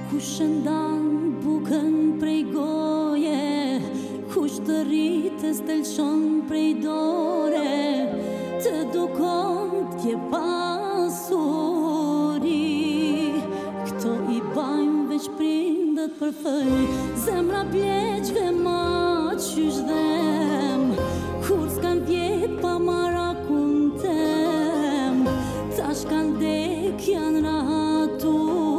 Kush e ndan bukën prej goje, kush të rritës të lëshon prej dore, të dukon t'je pasuri. Këto i bajmë veç prindët për fëj, zemra pleqve ma qysh dhem, kur s'kan vjet pa marakun tem, tash kan dek janë rahatu.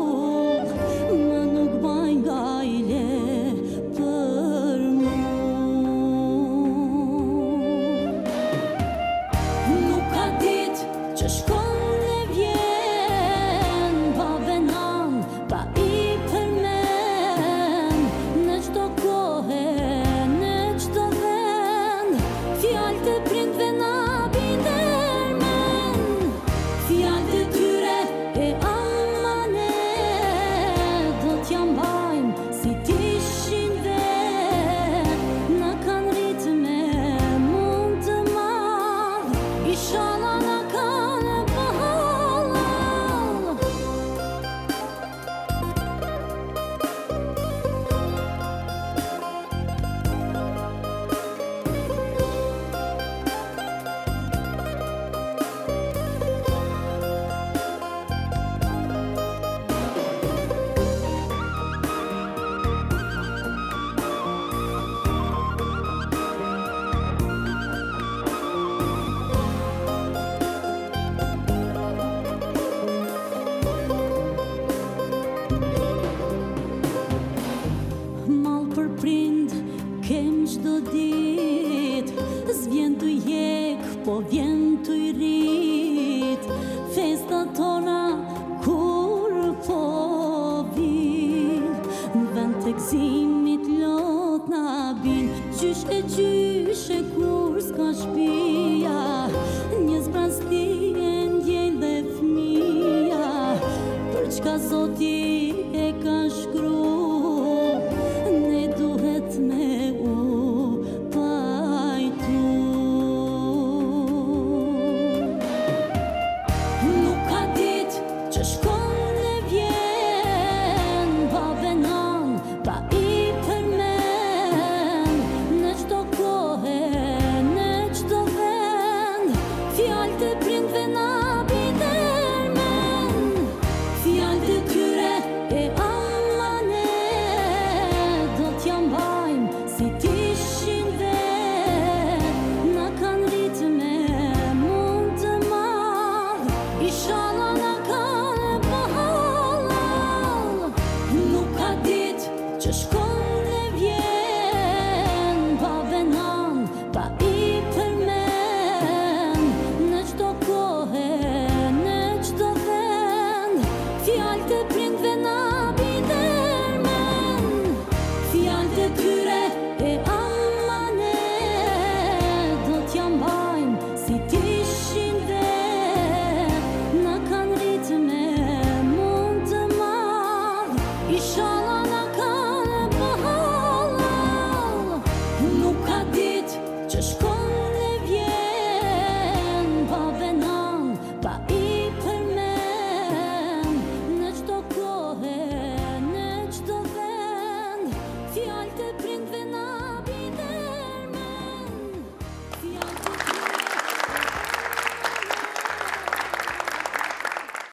Çdo dit s'vjen t'u jek, po vjen t'u i rrit. Festa tona kur po vin, në vend të gzimit lot na bin. Qysh e kur s'ka shpia, një zbrasti e ndjel dhe fmija, për çka Zoti e ka shkruar.